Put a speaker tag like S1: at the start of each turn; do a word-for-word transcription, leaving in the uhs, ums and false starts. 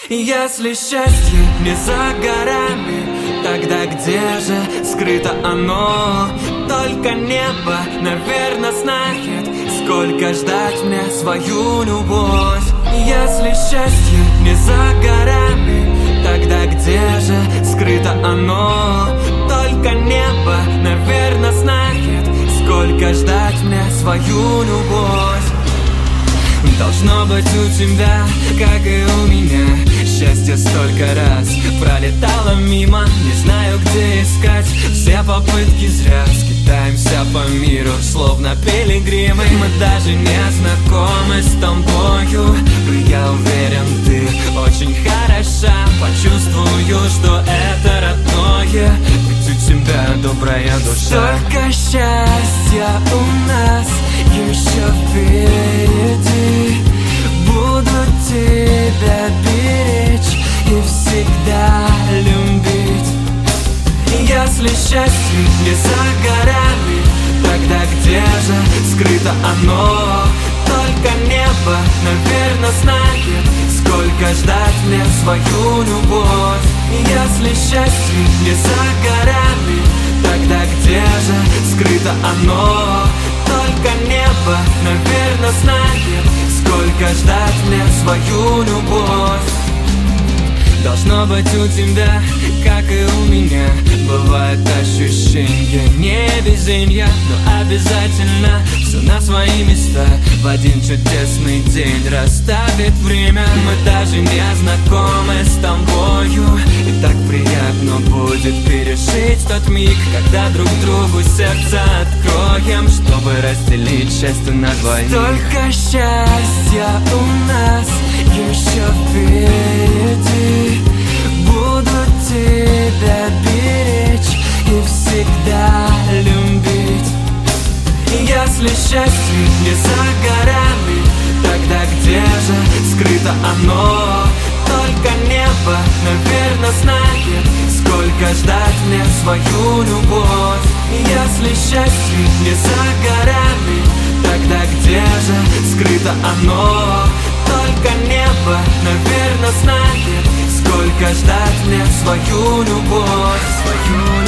S1: Если счастье не за горами, тогда где же скрыто оно? Только небо, наверное, знает, сколько ждать мне свою любовь. Если счастье не за горами, тогда где же скрыто оно? Только небо, наверное, знает, сколько ждать мне свою любовь. Должно быть у тебя, как и у меня, счастье столько раз пролетало мимо. Не знаю, где искать, все попытки зря. Скитаемся по миру, словно пилигримы. Мы даже не знакомы с тобою, но я уверен, ты очень хороша. Почувствую, что это родное, ведь у тебя добрая душа. Столько счастья у нас еще впереди. Буду тебя беречь и всегда любить. Если счастье не за горами, тогда где же скрыто оно? Только небо, наверное, знает, сколько ждать мне свою любовь. Если счастье не за горами, тогда где же скрыто оно? Только небо, наверное, знает, сколько ждать мне свою любовь. Должно быть у тебя, как и у меня, бывает ощущение невезения, но обязательно все на свои места в один чудесный день расставит время. Мы даже не знакомы с тобою, и так приятно будет пережить тот миг, когда друг другу сердце откроем, чтобы разделить счастье на двоих. Столько счастья у нас еще впереди. Буду тебя беречь и всегда любить. Если счастье не за горами, тогда где же скрыто оно? Только небо, наверное, знает, сколько ждать мне свою любовь. Если счастье не за горами, тогда где же скрыто оно? Только небо, наверное, знает, сколько ждать мне свою любовь, свою любовь.